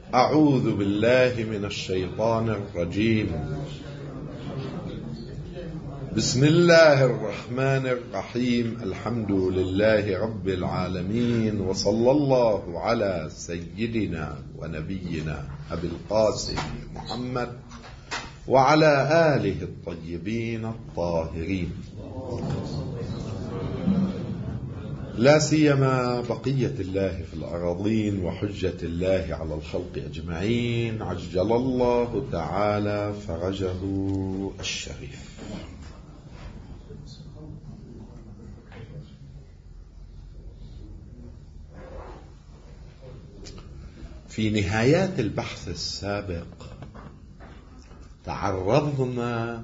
أعوذ بالله من الشيطان الرجيم. بسم الله الرحمن الرحيم. الحمد لله رب العالمين، وصلى الله على سيدنا ونبينا أبي القاسم محمد وعلى آله الطيبين الطاهرين، لا سيما بقية الله في الأراضين وحجة الله على الخلق أجمعين، عجل الله تعالى فرجه الشريف. في نهايات البحث السابق تعرضنا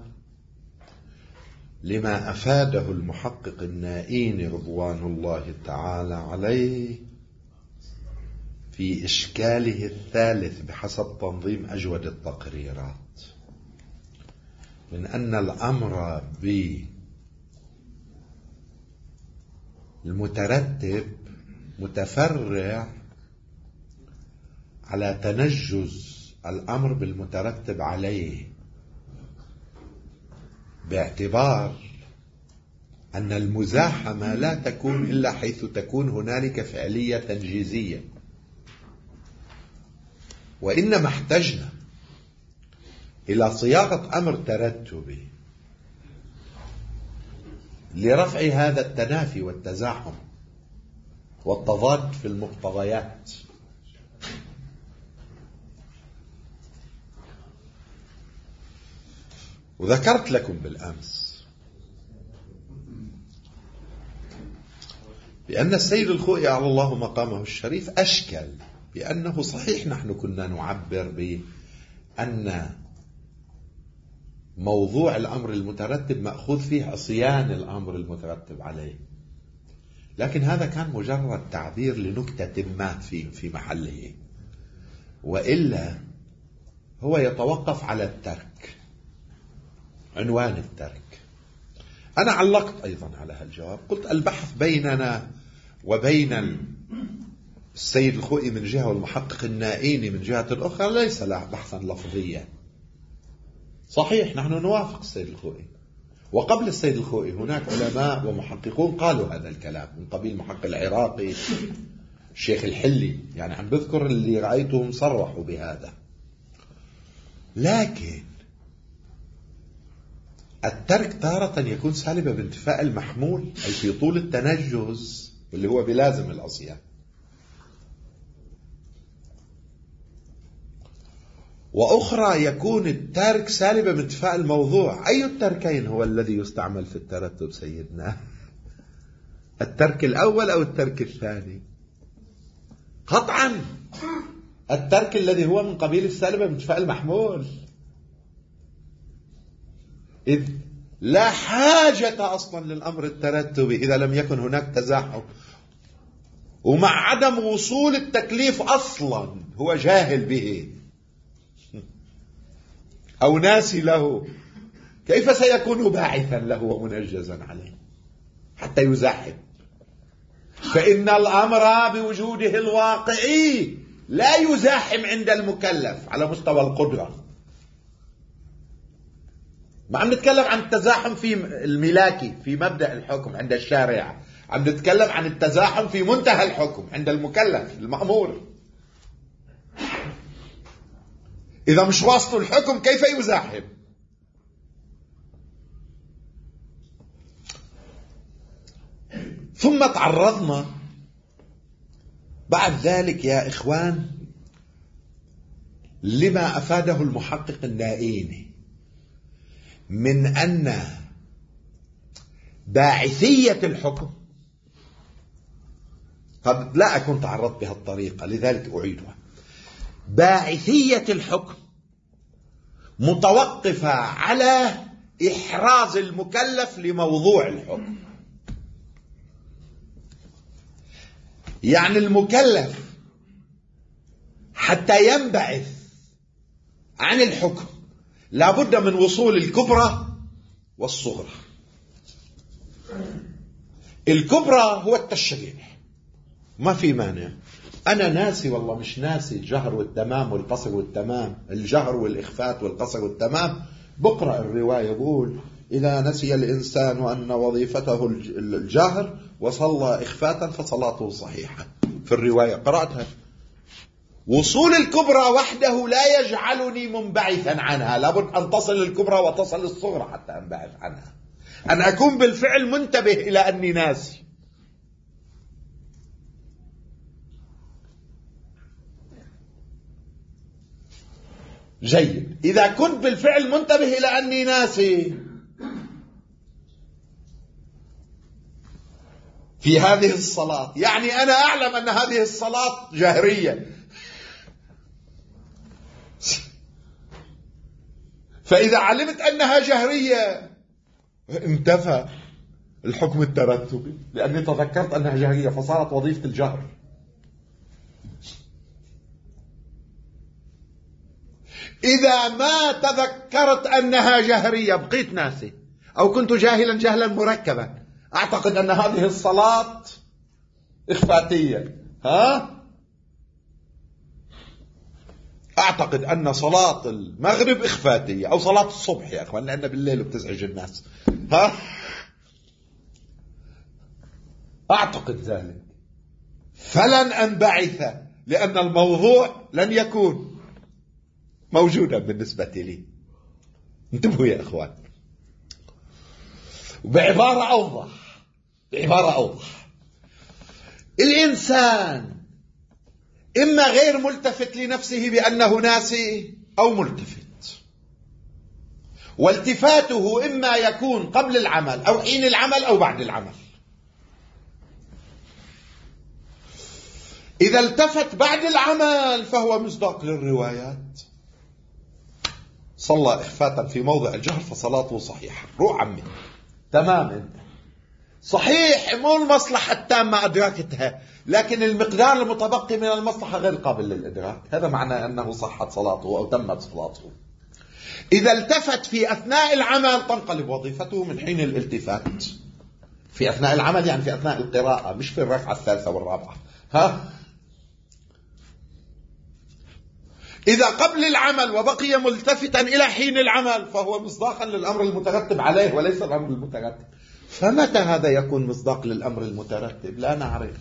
لما أفاده المحقق النائين رضوان الله تعالى عليه في إشكاله الثالث بحسب تنظيم أجود التقريرات، من أن الأمر بالمترتب متفرع على تنجز الأمر بالمترتب عليه، باعتبار أن المزاحمة لا تكون إلا حيث تكون هنالك فعلية تنجيزية، وإنما احتجنا إلى صياغة أمر ترتبي لرفع هذا التنافي والتزاحم والتضاد في المقتضيات. وذكرت لكم بالأمس بأن السيد الخوئي على الله مقامه الشريف أشكل بأنه صحيح نحن كنا نعبر بأن موضوع الأمر المترتب مأخوذ فيه عصيان الأمر المترتب عليه، لكن هذا كان مجرد تعبير لنكتة ما في محله، وإلا هو يتوقف على الترك، عنوان الترك. أنا علقت أيضا على هالجواب، قلت البحث بيننا وبين السيد الخوئي من جهة والمحقق النائيني من جهة أخرى ليس له بحثا لفظيا. صحيح نحن نوافق السيد الخوئي، وقبل السيد الخوئي هناك علماء ومحققون قالوا هذا الكلام، من قبيل المحقق العراقي الشيخ الحلي، يعني عم بذكر اللي رأيتهم صرحوا بهذا. لكن الترك تارة يكون سالبا بانتفاء المحمول أي في طول التنجز واللي هو بلازم العصيان، وأخرى يكون الترك سالبا بانتفاء الموضوع. أي التركين هو الذي يستعمل في الترتب سيدنا؟ الترك الأول أو الترك الثاني؟ قطعا الترك الذي هو من قبيل السالبة بانتفاء المحمول، إذ لا حاجة أصلا للأمر الترتبي إذا لم يكن هناك تزاحم، ومع عدم وصول التكليف أصلا هو جاهل به أو ناسي له، كيف سيكون باعثا له ومنجزا عليه حتى يزاحم؟ فإن الأمر بوجوده الواقعي لا يزاحم عند المكلف على مستوى القدرة. ما عم نتكلم عن التزاحم في الملاكي في مبدأ الحكم عند الشارع، عم نتكلم عن التزاحم في منتهى الحكم عند المكلف المأمور. إذا مش واصل الحكم كيف يزاحم؟ ثم تعرضنا بعد ذلك يا إخوان لما أفاده المحقق النائيني من أن باعثية الحكم، قد لا أكون تعرضت بها الطريقة لذلك أعيدها، باعثية الحكم متوقفة على إحراز المكلف لموضوع الحكم. يعني المكلف حتى ينبعث عن الحكم لابد من وصول الكبرى والصغرى. الكبرى هو التشريع، ما في مانع أنا ناسي والله مش ناسي الجهر والتمام والقصر والتمام، الجهر والإخفات والقصر والتمام. بقرأ الرواية بقول إذا نسي الإنسان أن وظيفته الجهر وصلى إخفاتا فصلاته صحيحة. في الرواية قرأتها. وصول الكبرى وحده لا يجعلني منبعثا عنها، لابد أن تصل الكبرى وتصل الصغرى حتى أنبعث عنها، أن أكون بالفعل منتبه إلى أني ناسي. جيد. إذا كنت بالفعل منتبه إلى أني ناسي في هذه الصلاة، يعني أنا أعلم أن هذه الصلاة جهرية، فإذا علمت أنها جهرية انتفى الحكم الترتبي، لأني تذكرت أنها جهرية فصارت وظيفة الجهر. إذا ما تذكرت أنها جهرية بقيت ناسي، أو كنت جاهلا جهلا مركبا، أعتقد أن هذه الصلاة إخفاتية. أعتقد أن صلاة المغرب إخفاتية، أو صلاة الصبح يا أخوان، لأن بالليل بتزعج الناس. أعتقد ذلك، فلن أنبعث، لأن الموضوع لن يكون موجودا بالنسبة لي. انتبهوا يا أخوان. بعبارة أوضح، الإنسان إما غير ملتفت لنفسه بأنه ناسي، أو ملتفت، والتفاته إما يكون قبل العمل أو حين العمل أو بعد العمل. إذا التفت بعد العمل فهو مصداق للروايات، صلى إخفاتا في موضع الجهر فصلاته صحيحة. روح عمي، تمام، انت صحيح، مو المصلحة التامة أدركتها، لكن المقدار المتبقي من المصلحة غير قابل للإدراك، هذا معنى أنه صحت صلاته أو تمت صلاته. إذا التفت في أثناء العمل تنقلب وظيفته من حين الالتفات. في أثناء العمل يعني في أثناء القراءة، مش في الركعة الثالثة والرابعة. إذا قبل العمل وبقي ملتفتا إلى حين العمل فهو مصداقا للأمر المترتب عليه وليس الأمر المترتب. فمتى هذا يكون مصداق للأمر المترتب؟ لا نعرف.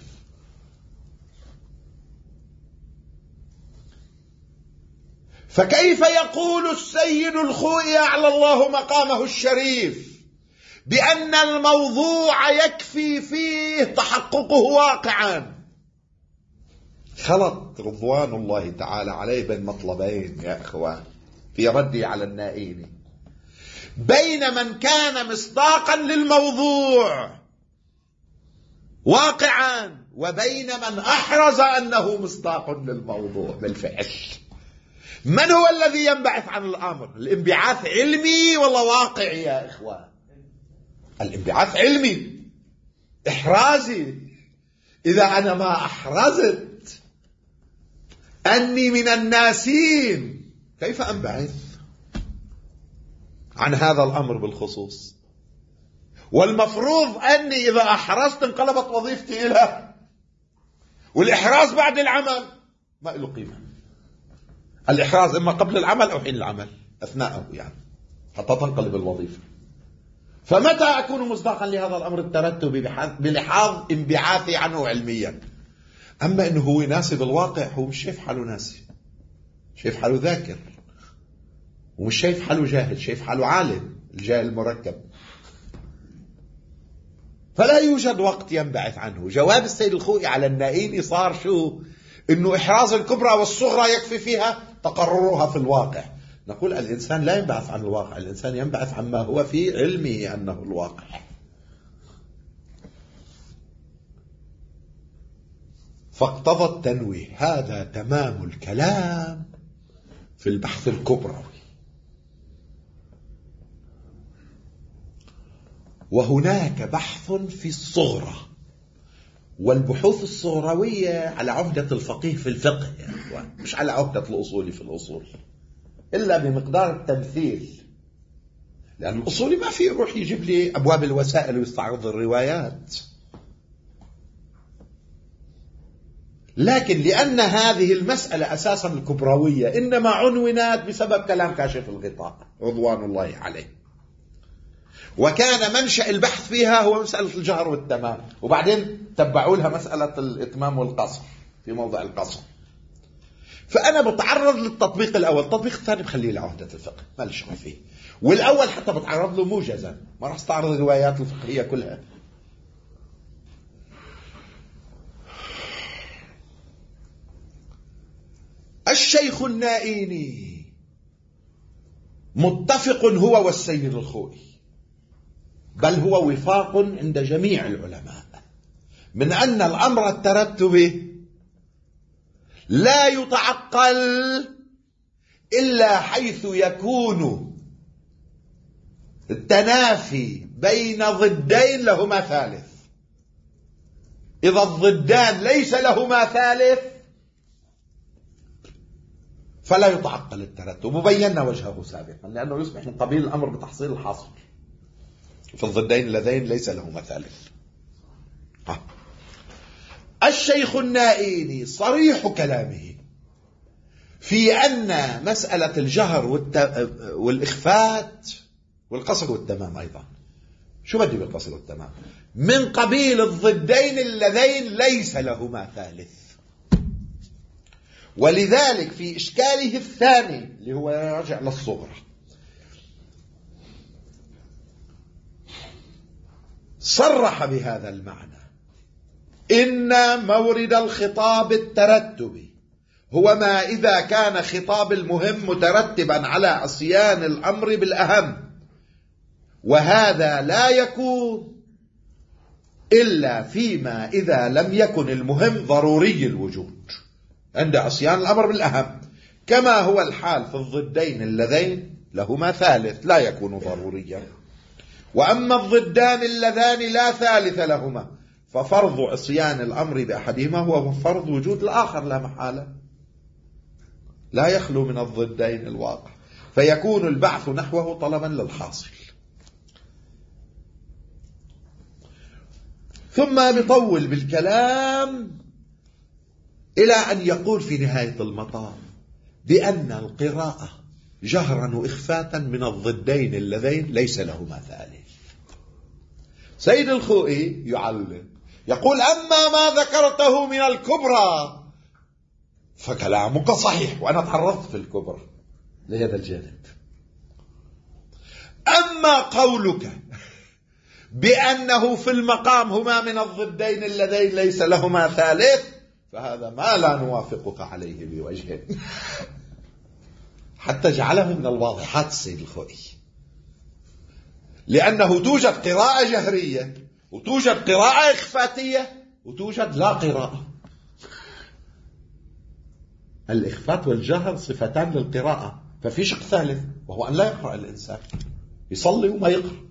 فكيف يقول السيد الخوئي أعلى الله مقامه الشريف بأن الموضوع يكفي فيه تحققه واقعا؟ خلط رضوان الله تعالى عليه بين مطلبين يا إخوان في ردي على النائين، بين من كان مصداقا للموضوع واقعا، وبين من أحرز أنه مصداق للموضوع بالفعل. من هو الذي ينبعث عن الأمر؟ الانبعاث علمي ولا واقعي يا إخوان؟ الانبعاث علمي إحرازي. إذا أنا ما أحرزت أني من الناسين كيف أنبعث عن هذا الأمر بالخصوص؟ والمفروض أني إذا أحرزت انقلبت وظيفتي إلى، والإحراز بعد العمل ما له قيمة. الإحراز إما قبل العمل أو حين العمل، أثناءه يعني، حتى تنقلب الوظيفة. فمتى أكون مصداقا لهذا الأمر الترتبي بلحاظ انبعاثي عنه علميا؟ أما إنه هو ناسي بالواقع، هو مش شايف حاله ناسي، شايف حاله ذاكر، ومش شايف حاله جاهل، شايف حاله عالم، الجاهل المركب. فلا يوجد وقت ينبعث عنه. جواب السيد الخوئي على النائين صار شو؟ إنه إحراز الكبرى والصغرى يكفي فيها تقررها في الواقع. نقول الإنسان لا ينبعث عن الواقع، الإنسان ينبعث عما هو في علمه أنه الواقع. فاقتضى التنويه. هذا تمام الكلام في البحث الكبروي. وهناك بحث في الصغرى، والبحوث الصغروية على عهدة الفقيه في الفقه يعني، مش على عهدة الأصولي في الأصول، إلا بمقدار التمثيل. لأن الأصولي ما في يروح يجيب لي أبواب الوسائل ويستعرض الروايات، لكن لأن هذه المسألة أساسا الكبروية إنما عنونات بسبب كلام كاشف الغطاء رضوان الله عليه، وكان منشأ البحث فيها هو مسألة الجهر والتمام، وبعدين تبعوا لها مسألة الإتمام والقصر في موضع القصر. فأنا بتعرض للتطبيق الأول، التطبيق الثاني بخليه لعهدة الفقه ما ليش فيه، والأول حتى بتعرض له موجزا، ما راح استعرض الروايات الفقهية كلها. الشيخ النائيني متفق هو والسيد الخوئي، بل هو وفاق عند جميع العلماء من أن الأمر الترتبي لا يتعقل إلا حيث يكون التنافي بين ضدين لهما ثالث. إذا الضدان ليس لهما ثالث فلا يتعقل الترتب، وبينا وجهه سابقا، لأنه يصبح من قبيل الأمر بتحصيل الحاصل في الضدين اللذين ليس لهما ثالث. الشيخ النائيني صريح كلامه في أن مسألة الجهر والإخفات والقصر والتمام أيضا، شو بدي بالقصر والتمام؟ من قبيل الضدين اللذين ليس لهما ثالث. ولذلك في إشكاله الثاني اللي هو راجع للصغرى صرح بهذا المعنى: إن مورد الخطاب الترتبي هو ما إذا كان خطاب المهم مترتبا على عصيان الأمر بالأهم، وهذا لا يكون إلا فيما إذا لم يكن المهم ضروري الوجود عند عصيان الأمر بالأهم، كما هو الحال في الضدين اللذين لهما ثالث لا يكون ضروريا. وأما الضدان اللذان لا ثالث لهما ففرض عصيان الأمر بأحدهما هو فرض وجود الآخر لا محالة، لا يخلو من الضدين الواقع، فيكون البعث نحوه طلبا للحاصل. ثم بيطول بالكلام إلى أن يقول في نهاية المطاف بأن القراءة جهرا وإخفاتا من الضدين اللذين ليس لهما ثالث. سيد الخوئي يعلم يقول: أما ما ذكرته من الكبرى فكلامك صحيح، وأنا تعرضت في الكبرى لهذا الجانب. أما قولك بأنه في المقام هما من الضدين اللذين ليس لهما ثالث فهذا ما لا نوافقك عليه بوجه حتى جعله من الواضحات السيد الخوئي، لأنه توجد قراءة جهرية وتوجد قراءة إخفاتية وتوجد لا قراءة. الإخفات والجهر صفتان للقراءة، ففي شق ثالث وهو أن لا يقرأ الإنسان، يصلي وما يقرأ.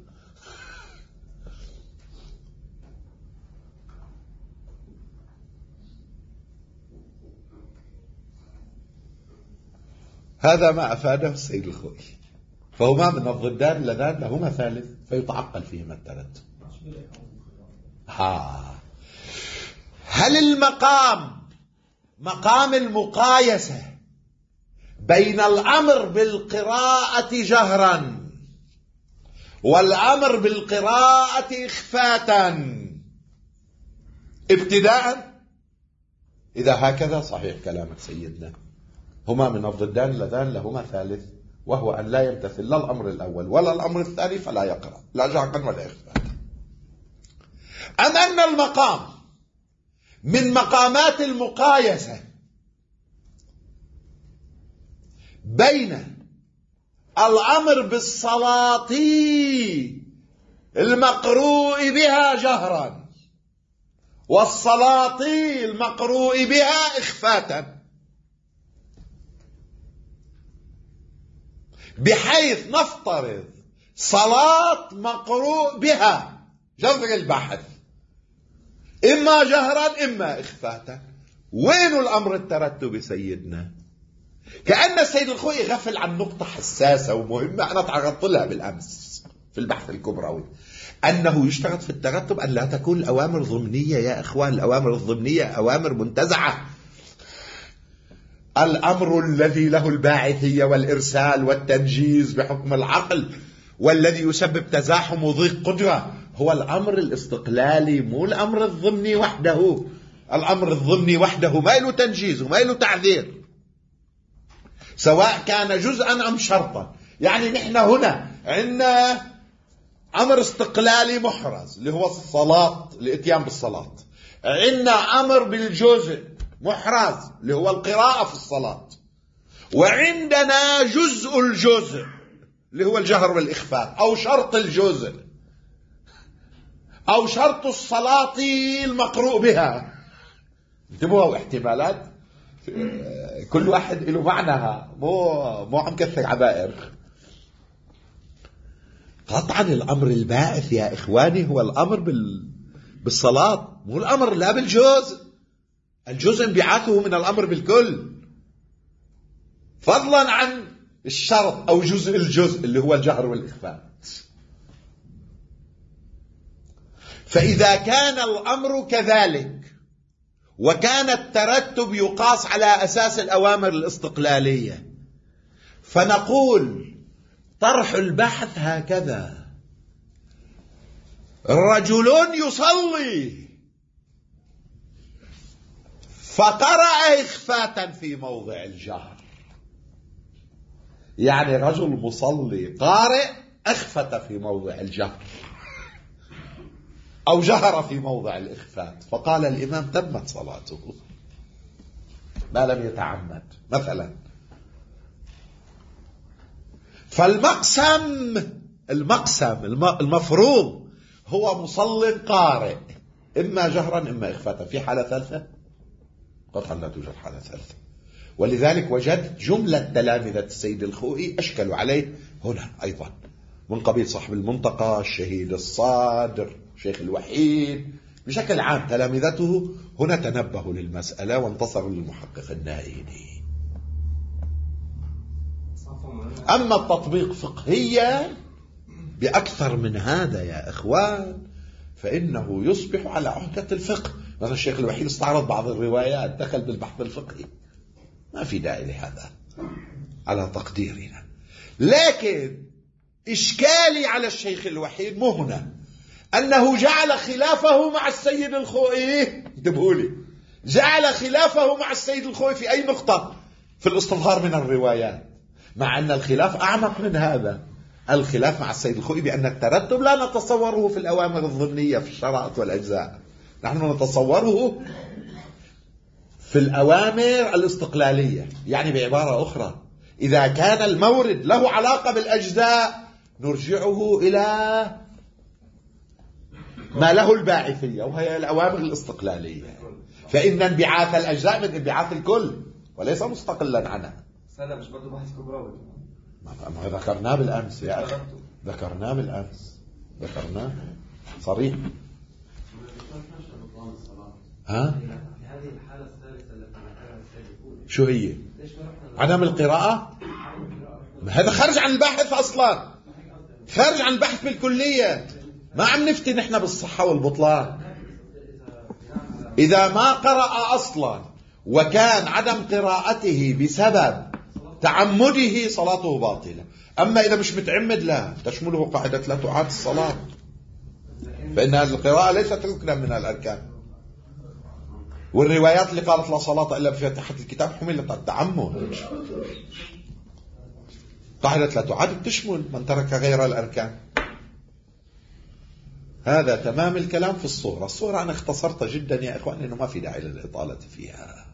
هذا ما أفاده السيد الخوئي، فهما من الضدان اللذان لهما ثالث فيتعقل فيهما الترتب. هل المقام مقام المقايسة بين الأمر بالقراءة جهرا والأمر بالقراءة إخفاتا ابتداء؟ إذا هكذا صحيح كلامك سيدنا، هما من الضدان اللذان لهما ثالث، وهو أن لا يمتثل لا الأمر الأول ولا الأمر الثاني فلا يقرأ لا جهرا ولا إخفاتا. أم أن المقام من مقامات المقايسة بين الأمر بالصلاة المقروء بها جهرا والصلاة المقروء بها إخفاتا، بحيث نفترض صلاة مقروء بها جذر البحث إما جهرا إما إخفاتا، وين الأمر الترتبي سيدنا؟ كأن السيد الخوئي غفل عن نقطة حساسة ومهمة أنا تعرضت لها بالأمس في البحث الكبروي، أنه يشترط في الترتب أن لا تكون الأوامر ضمنية. يا إخوان، الأوامر الضمنية أوامر منتزعة الأمر الذي له الباعثية والإرسال والتنجيز بحكم العقل والذي يسبب تزاحم وضيق قدرة هو الأمر الاستقلالي، مو الأمر الضمني وحده. الأمر الضمني وحده ما له تنجيز وما له تعذير، سواء كان جزءا أم شرطا. يعني نحن هنا عندنا أمر استقلالي محرز اللي هو الصلاة، الاتيان بالصلاة. عندنا أمر بالجزء محرز اللي هو القراءة في الصلاة. وعندنا جزء الجزء اللي هو الجهر والإخفاء، أو شرط الجزء، أو شرط الصلاة المقروء بها. انتبهوا، احتمالات كل واحد له معناها، مو عم كثر عبائر. قطعا الأمر البائث يا إخواني هو الأمر بالصلاة، مو الأمر لا بالجزء. الجزء انبعاثه من الأمر بالكل، فضلا عن الشرط أو جزء الجزء اللي هو الجهر والإخفاء. فإذا كان الأمر كذلك وكان الترتب يقاس على أساس الأوامر الاستقلالية، فنقول طرح البحث هكذا: رجل يصلي فقرأ إخفاء في موضع الجهر، يعني رجل مصلي قارئ أخفت في موضع الجهر أو جهر في موضع الإخفاء، فقال الإمام تمت صلاته ما لم يتعمد مثلا. فالمقسم المفروض هو مصل قارئ، إما جهرا إما إخفاء. في حالة ثالثة؟ قطعا لا توجد حالة ثالثة. ولذلك وجدت جملة تلامذة السيد الخوئي أشكلوا عليه هنا أيضا، من قبيل صاحب المنطقة، الشهيد الصادر، شيخ الوحيد، بشكل عام تلامذته هنا تنبهوا للمسألة وانتصروا للمحقق النائيني. أما التطبيق فقهيا بأكثر من هذا يا إخوان فإنه يصبح على عهدة الفقه. مثلا الشيخ الوحيد استعرض بعض الروايات، دخل بالبحث الفقهي، ما في داعي لهذا على تقديرنا. لكن إشكالي على الشيخ الوحيد مو هنا أنه جعل خلافه مع السيد الخوئي. انتبهوا لي، جعل خلافه مع السيد الخوئي في أي نقطة؟ في الاستظهار من الروايات، مع أن الخلاف أعمق من هذا. الخلاف مع السيد الخوئي بأن الترتب لا نتصوره في الأوامر الضمنية في الشرائط والأجزاء، نحن نتصوره في الأوامر الاستقلالية. يعني بعبارة أخرى، إذا كان المورد له علاقة بالأجزاء نرجعه إلى ما له الباعثية وهي الأوامر الاستقلالية، فإن انبعاث الأجزاء من انبعاث الكل وليس مستقلا عنها. سنة مش برضو بحث كبراوي ما ذكرناه بالأمس يا أخي، ذكرناه بالأمس، ذكرناه صريح. ها؟ في هذه الحالة الثالثة التي ذكرها السيد الخوئي شو هي؟ عدم القراءة؟ هذا خارج عن البحث أصلا، خارج عن البحث بالكلية. ما عم نفتي نحن بالصحة والبطلان. إذا ما قرأ أصلا وكان عدم قراءته بسبب تعمده صلاته باطلة. أما إذا مش متعمد لا تشمله قاعدة لا تعاد الصلاة، فإن هذه القراءة ليست ركنا من الأركان. والروايات اللي قالت لا صلاة إلا بفاتحة الكتاب حملت على التعمد. قاعدة لا تعاد تشمل من ترك غير الأركان. هذا تمام الكلام في الصورة. الصورة أنا اختصرت جدا يا إخوان إنه ما في داعي للإطالة فيها.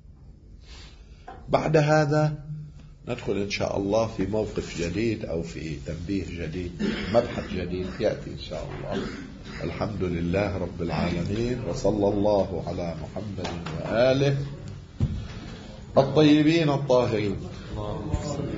بعد هذا ندخل إن شاء الله في موقف جديد أو في تنبيه جديد، مبحث جديد يأتي إن شاء الله. الحمد لله رب العالمين، وصلى الله على محمد وآله الطيبين الطاهرين.